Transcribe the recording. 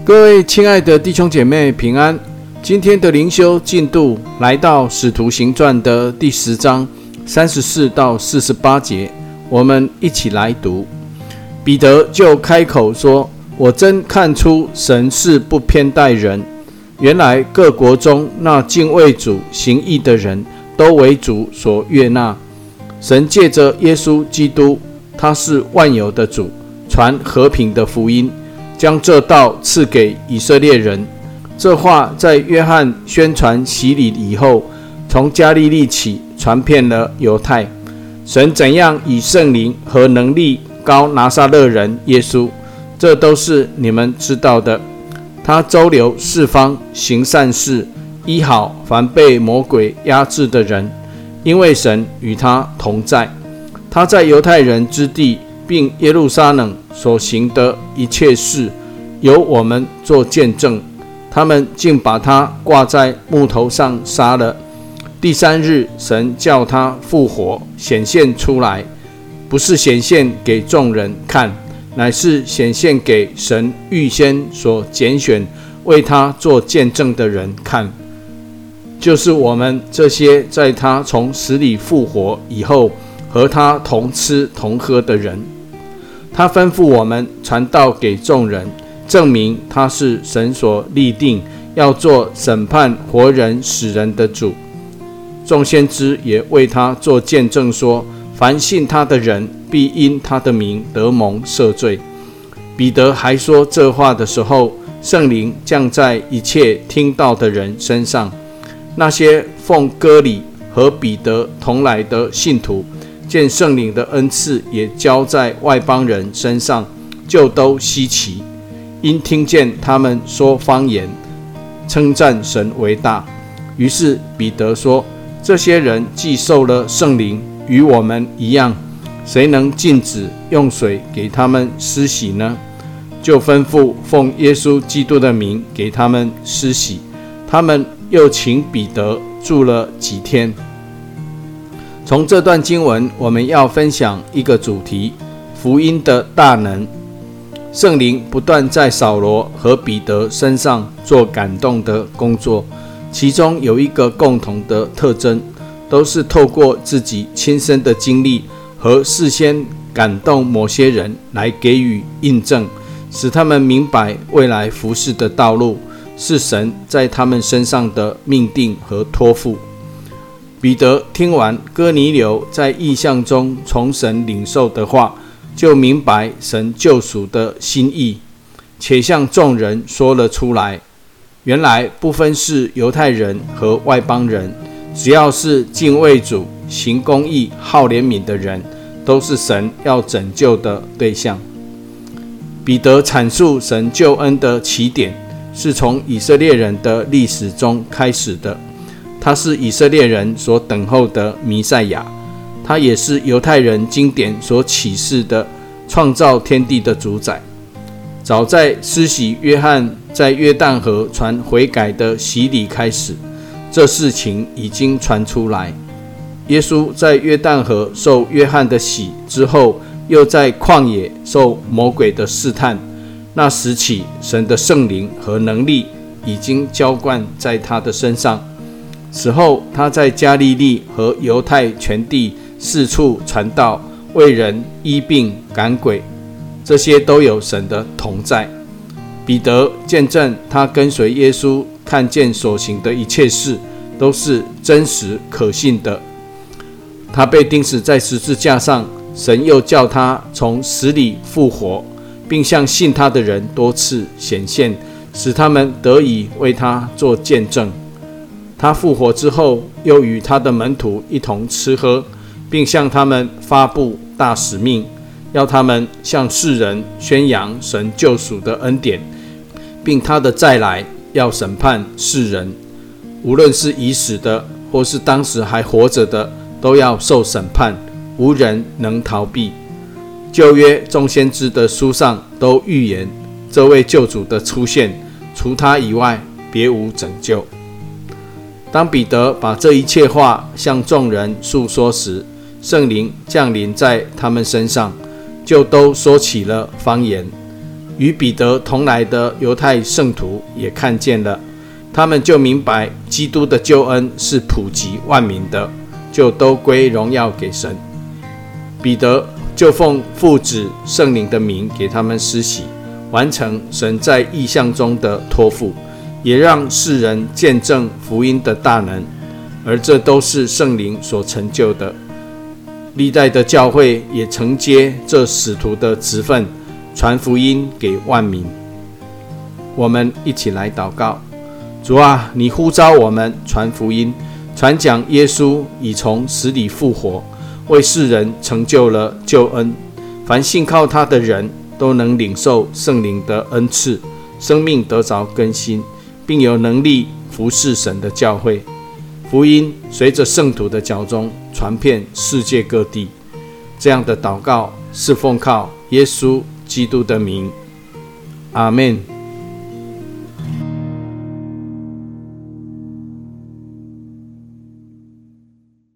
各位亲爱的弟兄姐妹平安，今天的灵修进度来到使徒行传的第10章34到48节，我们一起来读。彼得就开口说，我真看出神是不偏待人，原来各国中那敬畏主行义的人都为主所悦纳。神借着耶稣基督，他是万有的主，传和平的福音，将这道赐给以色列人。这话在约翰宣传洗礼以后，从加利利起传遍了犹太。神怎样以圣灵和能力膏拿撒勒人耶稣，这都是你们知道的。他周流四方，行善事，医好凡被魔鬼压制的人，因为神与他同在。他在犹太人之地并耶路撒冷所行的一切事，由我们做见证。他们竟把他挂在木头上杀了。第3日，神叫他复活，显现出来，不是显现给众人看，乃是显现给神预先所拣选为他做见证的人看，就是我们这些在他从死里复活以后和他同吃同喝的人。他吩咐我们传道给众人，证明他是神所立定要做审判活人死人的主。众先知也为他做见证说，凡信他的人必因他的名得蒙赦罪。彼得还说这话的时候，圣灵降在一切听到的人身上。那些奉割礼和彼得同来的信徒，见圣灵的恩赐也交在外邦人身上，就都稀奇，因听见他们说方言，称赞神为大。于是彼得说，这些人既受了圣灵，与我们一样，谁能禁止用水给他们施洗呢？就吩咐奉耶稣基督的名给他们施洗。他们又请彼得住了几天。从这段经文，我们要分享一个主题：福音的大能。圣灵不断在扫罗和彼得身上做感动的工作，其中有一个共同的特征，都是透过自己亲身的经历和事先感动某些人来给予印证，使他们明白未来服事的道路是神在他们身上的命定和托付。彼得听完哥尼流在异象中从神领受的话，就明白神救赎的心意，且向众人说了出来。原来不分是犹太人和外邦人，只要是敬畏主、行公义、好怜悯的人，都是神要拯救的对象。彼得阐述神救恩的起点，是从以色列人的历史中开始的。他是以色列人所等候的弥赛亚，他也是犹太人经典所启示的创造天地的主宰。早在施洗约翰在约旦河传悔改的洗礼开始，这事情已经传出来。耶稣在约旦河受约翰的洗之后，又在旷野受魔鬼的试探，那时起神的圣灵和能力已经浇灌在他的身上。此后他在加利利和犹太全地四处传道，为人医病赶鬼，这些都有神的同在。彼得见证他跟随耶稣看见所行的一切事都是真实可信的。他被钉死在十字架上，神又叫他从死里复活，并向信他的人多次显现，使他们得以为他做见证。他复活之后，又与他的门徒一同吃喝，并向他们发布大使命，要他们向世人宣扬神救赎的恩典，并他的再来要审判世人，无论是已死的或是当时还活着的，都要受审判，无人能逃避。旧约众先知的书上都预言这位救主的出现，除他以外别无拯救。当彼得把这一切话向众人述说时，圣灵降临在他们身上，就都说起了方言。 与彼得同来的犹太圣徒也看见了，他们就明白基督的救恩是普及万民的，就都归荣耀给神。彼得就奉父子圣灵的名给他们施洗，完成神在异象中的托付，也让世人见证福音的大能，而这都是圣灵所成就的。历代的教会也承接这使徒的职分，传福音给万民。我们一起来祷告。主啊，你呼召我们传福音，传讲耶稣已从死里复活，为世人成就了救恩。凡信靠他的人都能领受圣灵的恩赐，生命得着更新，并有能力服侍神的教会。福音随着圣徒的脚中传遍世界各地。这样的祷告是奉靠耶稣基督的名。阿们。